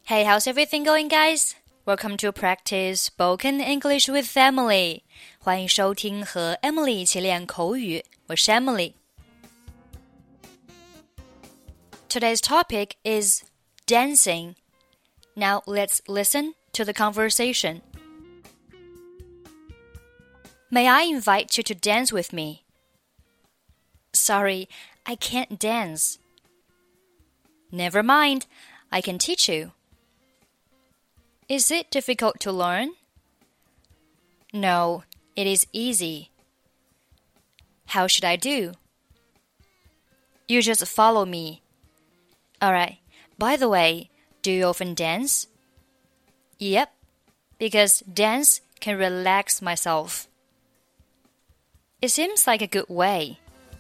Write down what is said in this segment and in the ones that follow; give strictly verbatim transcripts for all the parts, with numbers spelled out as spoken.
Hey, how's everything going, guys? Welcome to practice spoken English with Emily. 欢迎收听和 Emily 一起练口语，我是 Emily. Today's topic is dancing. Now let's listen to the conversation. May I invite you to dance with me? Sorry, I can't dance. Never mind, I can teach you. Is it difficult to learn? No, it is easy. How should I do? You just follow me. Alright, by the way, do you often dance? Yep, because dance can relax myself. It seems like a good way.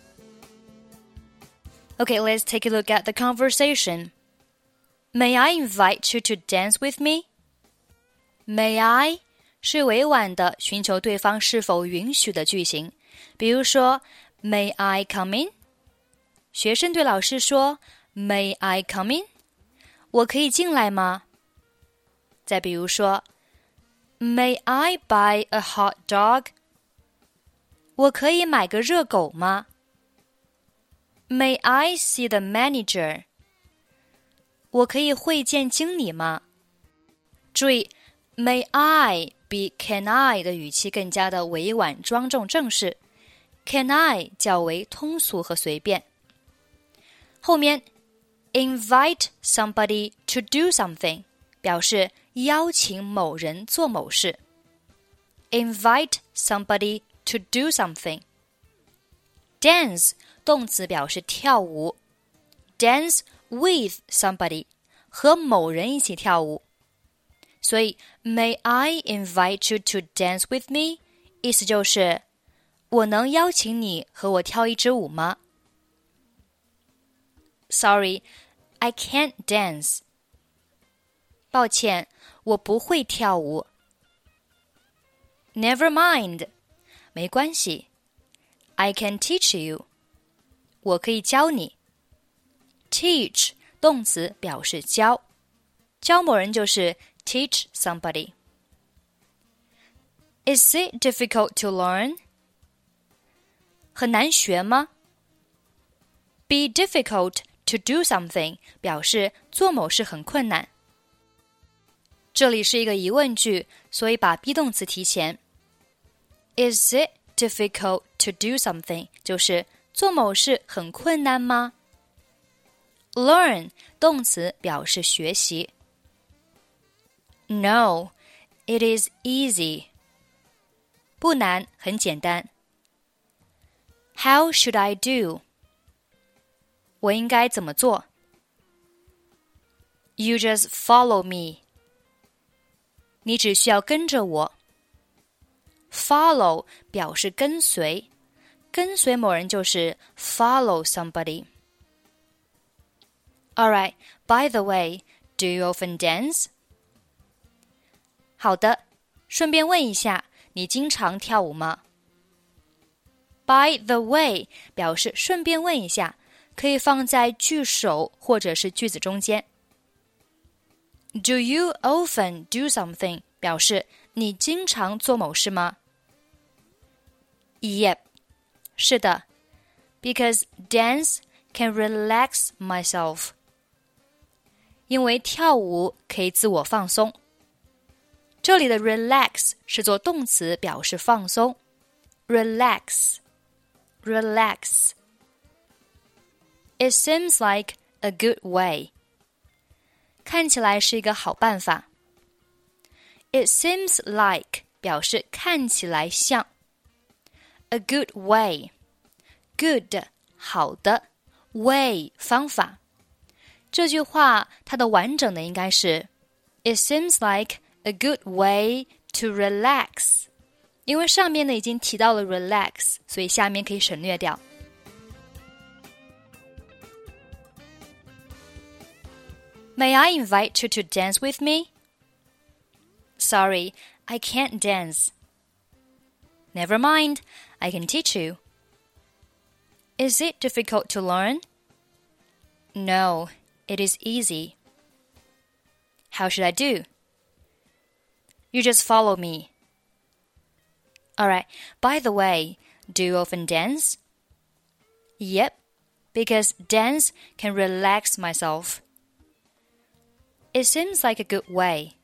Okay, let's take a look at the conversation. May I invite you to dance with me?May I 是委婉的寻求对方是否允许的句型，比如说 May I come in? 学生对老师说 May I come in? 我可以进来吗？再比如说 May I buy a hot dog? 我可以买个热狗吗？ May I see the manager? 我可以会见经理吗？注意May I 比 Can I 的语气更加的委婉庄重正式 Can I 较为通俗和随便。后面 Invite somebody to do something 表示邀请某人做某事 Invite somebody to do something Dance 动词表示跳舞 Dance with somebody 和某人一起跳舞所以 May I invite you to dance with me? 意思就是我能邀请你和我跳一支舞吗？ Sorry, I can't dance. 抱歉，我不会跳舞。Never mind. 没关系。I can teach you. 我可以教你。Teach 动词表示教，教某人就是Teach somebody. Is it difficult to learn? 很难学吗？ Be difficult to do something 表示做某事很困难。这里是一个疑问句，所以把 be 动词提前。Is it difficult to do something 就是做某事很困难吗？ Learn 动词表示学习。No, it is easy. 不难，很简单。How should I do? 我应该怎么做？ You just follow me. 你只需要跟着我。Follow 表示跟随，跟随某人就是 follow somebody. Alright, by the way, do you often dance?好的，顺便问一下，你经常跳舞吗？ By the way 表示顺便问一下，可以放在句首或者是句子中间。Do you often do something 表示你经常做某事吗？ Yep, 是的 Because dance can relax myself 因为跳舞可以自我放松。这里的 relax 是做动词表示放松 relax relax It seems like a good way 看起来是一个好办法 It seems like 表示看起来像 A good way Good 好的 Way 方法这句话它的完整的应该是 It seems like A good way to relax 因为上面呢已经提到了 relax 所以下面可以省略掉 May I invite you to dance with me? Sorry, I can't dance. Never mind, I can teach you. Is it difficult to learn? No, it is easy. How should I do? You just follow me. Alright, by the way, do you often dance? Yep, because dance can relax myself. It seems like a good way.